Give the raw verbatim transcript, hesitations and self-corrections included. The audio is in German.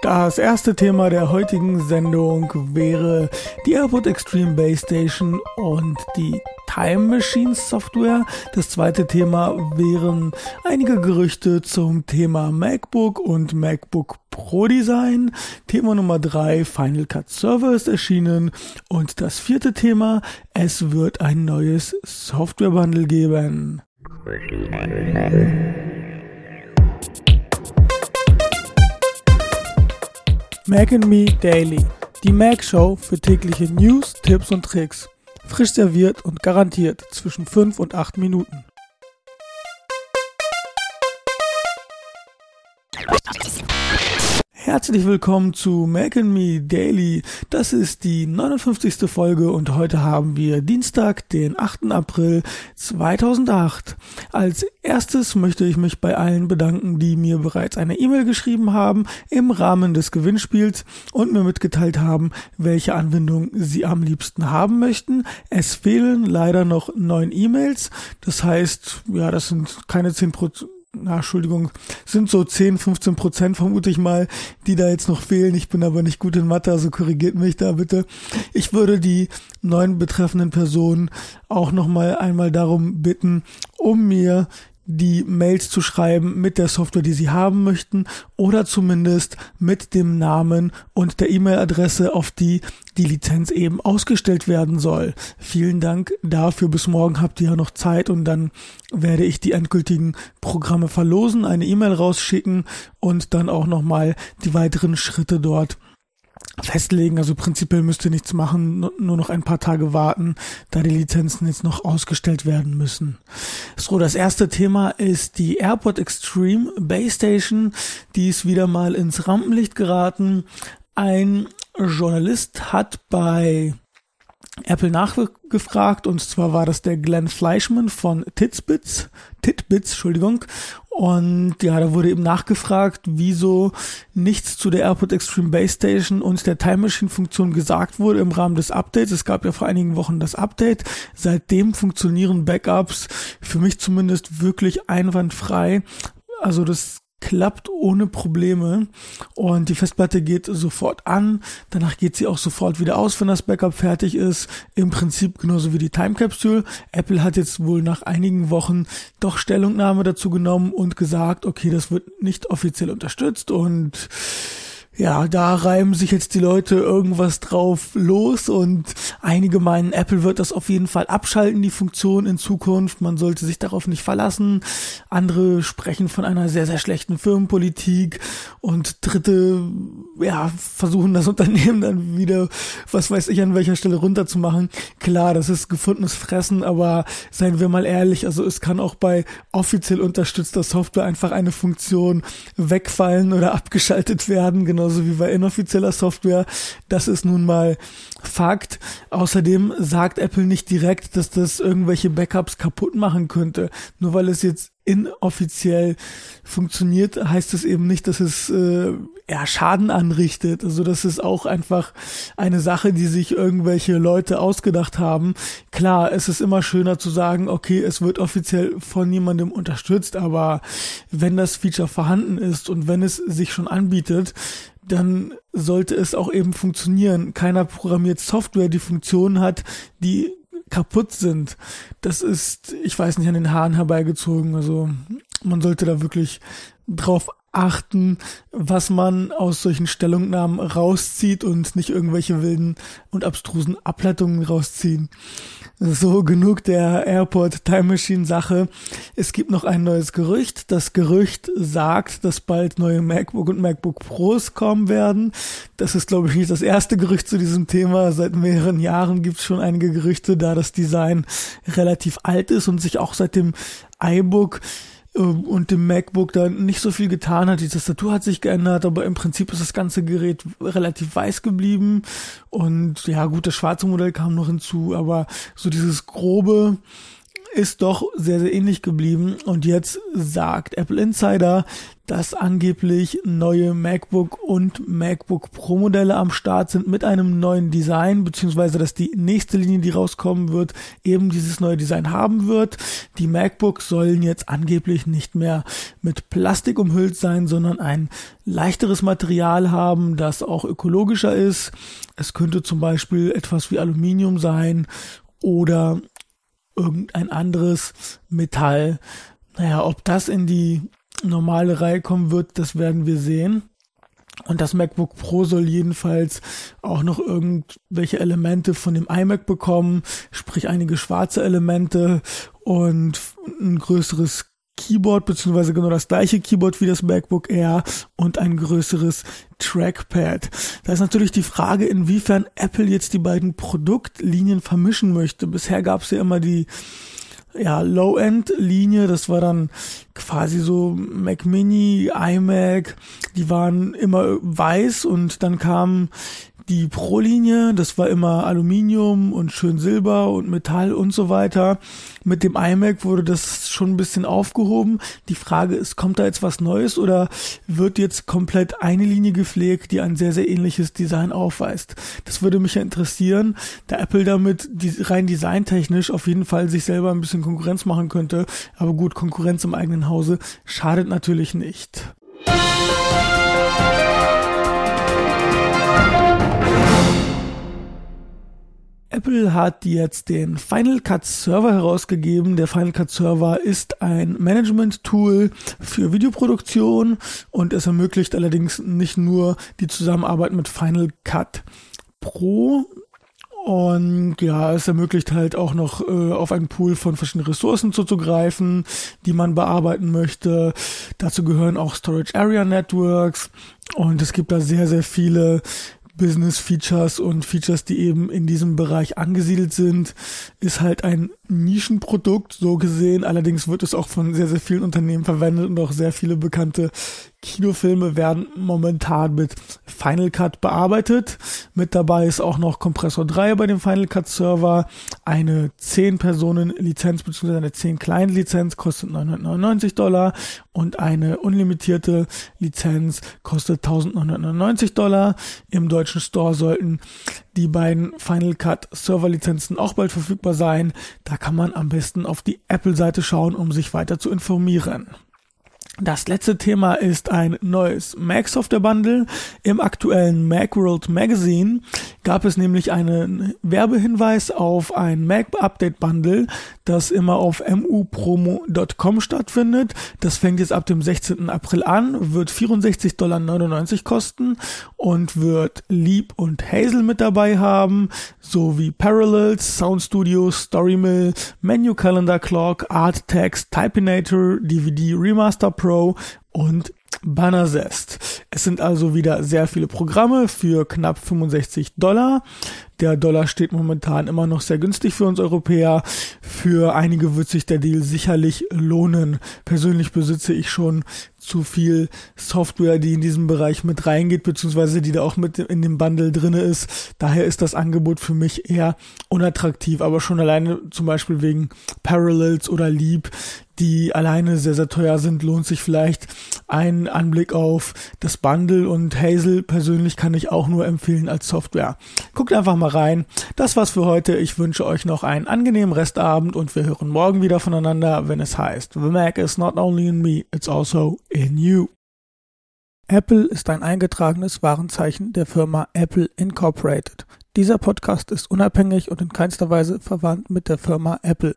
Das erste Thema der heutigen Sendung wäre die AirPod Extreme Base Station und die Time Machine Software. Das zweite Thema wären einige Gerüchte zum Thema MacBook und MacBook Pro Design. Thema Nummer drei, Final Cut Server ist erschienen. Und das vierte Thema, es wird ein neues Software Bundle geben. Mac and Me Daily, die Mac Show für tägliche News, Tipps und Tricks. Frisch serviert und garantiert zwischen fünf und acht Minuten. Herzlich willkommen zu Mac and Me Daily. Das ist die neunundfünfzigste Folge und heute haben wir Dienstag, den achten April zweitausendacht. Als erstes möchte ich mich bei allen bedanken, die mir bereits eine E-Mail geschrieben haben im Rahmen des Gewinnspiels und mir mitgeteilt haben, welche Anwendung sie am liebsten haben möchten. Es fehlen leider noch neun E-Mails. Das heißt, ja, das sind keine zehn Prozent. Na, Entschuldigung, sind so zehn, fünfzehn Prozent vermute ich mal, die da jetzt noch fehlen. Ich bin aber nicht gut in Mathe, also korrigiert mich da bitte. Ich würde die neun betreffenden Personen auch nochmal einmal darum bitten, um mir die Mails zu schreiben mit der Software, die sie haben möchten oder zumindest mit dem Namen und der E-Mail-Adresse, auf die die Lizenz eben ausgestellt werden soll. Vielen Dank dafür. Bis morgen habt ihr ja noch Zeit und dann werde ich die endgültigen Programme verlosen, eine E-Mail rausschicken und dann auch nochmal die weiteren Schritte dort festlegen. Also prinzipiell müsst ihr nichts machen, nur noch ein paar Tage warten, da die Lizenzen jetzt noch ausgestellt werden müssen. So, das erste Thema ist die AirPod Extreme Base Station. Die ist wieder mal ins Rampenlicht geraten. Ein Journalist hat bei Apple nachgefragt, und zwar war das der Glenn Fleischman von Titbits, Titbits, Entschuldigung, und ja, da wurde eben nachgefragt, wieso nichts zu der AirPod Extreme Base Station und der Time Machine Funktion gesagt wurde im Rahmen des Updates. Es gab ja vor einigen Wochen das Update. Seitdem funktionieren Backups für mich zumindest wirklich einwandfrei. Also das klappt ohne Probleme und die Festplatte geht sofort an, danach geht sie auch sofort wieder aus, wenn das Backup fertig ist, im Prinzip genauso wie die Time Capsule. Apple hat jetzt wohl nach einigen Wochen doch Stellungnahme dazu genommen und gesagt, okay, das wird nicht offiziell unterstützt und ja, da reiben sich jetzt die Leute irgendwas drauf los und einige meinen, Apple wird das auf jeden Fall abschalten, die Funktion in Zukunft. Man sollte sich darauf nicht verlassen. Andere sprechen von einer sehr, sehr schlechten Firmenpolitik und Dritte, ja, versuchen das Unternehmen dann wieder, was weiß ich, an welcher Stelle runterzumachen. Klar, das ist gefundenes Fressen, aber seien wir mal ehrlich, also es kann auch bei offiziell unterstützter Software einfach eine Funktion wegfallen oder abgeschaltet werden, genau so wie bei inoffizieller Software. Das ist nun mal Fakt. Außerdem sagt Apple nicht direkt, dass das irgendwelche Backups kaputt machen könnte. Nur weil es jetzt inoffiziell funktioniert, heißt es eben nicht, dass es äh, ja, Schaden anrichtet. Also das ist auch einfach eine Sache, die sich irgendwelche Leute ausgedacht haben. Klar, es ist immer schöner zu sagen, okay, es wird offiziell von jemandem unterstützt, aber wenn das Feature vorhanden ist und wenn es sich schon anbietet, dann sollte es auch eben funktionieren. Keiner programmiert Software, die Funktionen hat, die kaputt sind. Das ist, ich weiß nicht, an den Haaren herbeigezogen. Also man sollte da wirklich drauf achten, was man aus solchen Stellungnahmen rauszieht und nicht irgendwelche wilden und abstrusen Ableitungen rausziehen. So, genug der AirPod Time Machine Sache. Es gibt noch ein neues Gerücht. Das Gerücht sagt, dass bald neue MacBook und MacBook Pros kommen werden. Das ist, glaube ich, nicht das erste Gerücht zu diesem Thema. Seit mehreren Jahren gibt es schon einige Gerüchte, da das Design relativ alt ist und sich auch seit dem iBook und dem MacBook da nicht so viel getan hat. Die Tastatur hat sich geändert, aber im Prinzip ist das ganze Gerät relativ weiß geblieben. Und ja gut, das schwarze Modell kam noch hinzu, aber so dieses grobe ist doch sehr, sehr ähnlich geblieben. Und jetzt sagt Apple Insider, dass angeblich neue MacBook und MacBook Pro Modelle am Start sind mit einem neuen Design, beziehungsweise dass die nächste Linie, die rauskommen wird, eben dieses neue Design haben wird. Die MacBooks sollen jetzt angeblich nicht mehr mit Plastik umhüllt sein, sondern ein leichteres Material haben, das auch ökologischer ist. Es könnte zum Beispiel etwas wie Aluminium sein oder irgendein anderes Metall. Naja, ob das in die normale Reihe kommen wird, das werden wir sehen. Und das MacBook Pro soll jedenfalls auch noch irgendwelche Elemente von dem iMac bekommen, sprich einige schwarze Elemente und ein größeres Keyboard, beziehungsweise genau das gleiche Keyboard wie das MacBook Air und ein größeres Trackpad. Da ist natürlich die Frage, inwiefern Apple jetzt die beiden Produktlinien vermischen möchte. Bisher gab es ja immer die ja, Low-End-Linie, das war dann quasi so Mac Mini, iMac, die waren immer weiß und dann kam die Pro-Linie, das war immer Aluminium und schön Silber und Metall und so weiter. Mit dem iMac wurde das schon ein bisschen aufgehoben. Die Frage ist, kommt da jetzt was Neues oder wird jetzt komplett eine Linie gepflegt, die ein sehr, sehr ähnliches Design aufweist? Das würde mich ja interessieren, da Apple damit die, rein designtechnisch auf jeden Fall sich selber ein bisschen Konkurrenz machen könnte. Aber gut, Konkurrenz im eigenen Hause schadet natürlich nicht. Apple hat jetzt den Final Cut Server herausgegeben. Der Final Cut Server ist ein Management-Tool für Videoproduktion und es ermöglicht allerdings nicht nur die Zusammenarbeit mit Final Cut Pro, und ja, es ermöglicht halt auch noch äh, auf einen Pool von verschiedenen Ressourcen zuzugreifen, die man bearbeiten möchte. Dazu gehören auch Storage Area Networks und es gibt da sehr, sehr viele Business-Features und Features, die eben in diesem Bereich angesiedelt sind. Ist halt ein Nischenprodukt, so gesehen. Allerdings wird es auch von sehr, sehr vielen Unternehmen verwendet und auch sehr viele bekannte Kinofilme werden momentan mit Final Cut bearbeitet. Mit dabei ist auch noch Kompressor drei bei dem Final Cut Server. Eine zehn Personen Lizenz bzw. eine zehn Client Lizenz kostet neunhundertneunundneunzig Dollar und eine unlimitierte Lizenz kostet eintausendneunhundertneunundneunzig Dollar. Im deutschen Store sollten die beiden Final Cut Server Lizenzen auch bald verfügbar sein. Da kann man am besten auf die Apple-Seite schauen, um sich weiter zu informieren. Das letzte Thema ist ein neues Mac Software Bundle. Im aktuellen Macworld Magazine gab es nämlich einen Werbehinweis auf ein Mac Update Bundle, das immer auf m u promo punkt com stattfindet. Das fängt jetzt ab dem sechzehnten April an, wird vierundsechzig Komma neunundneunzig Dollar kosten und wird Leap und Hazel mit dabei haben, sowie Parallels, Sound Studio, Storymill, Menu Calendar Clock, Art Text, Typinator, D V D Remaster Pro und Bannerzest. Es sind also wieder sehr viele Programme für knapp fünfundsechzig Dollar. Der Dollar steht momentan immer noch sehr günstig für uns Europäer. Für einige wird sich der Deal sicherlich lohnen. Persönlich besitze ich schon zu viel Software, die in diesem Bereich mit reingeht, beziehungsweise die da auch mit in dem Bundle drinne ist. Daher ist das Angebot für mich eher unattraktiv, aber schon alleine zum Beispiel wegen Parallels oder Leap, die alleine sehr, sehr teuer sind, lohnt sich vielleicht ein Anblick auf das Bundle, und Hazel persönlich kann ich auch nur empfehlen als Software. Guckt einfach mal rein. Das war's für heute. Ich wünsche euch noch einen angenehmen Restabend und wir hören morgen wieder voneinander, wenn es heißt, The Mac is not only in me, it's also in you. Apple ist ein eingetragenes Warenzeichen der Firma Apple Incorporated. Dieser Podcast ist unabhängig und in keinster Weise verwandt mit der Firma Apple.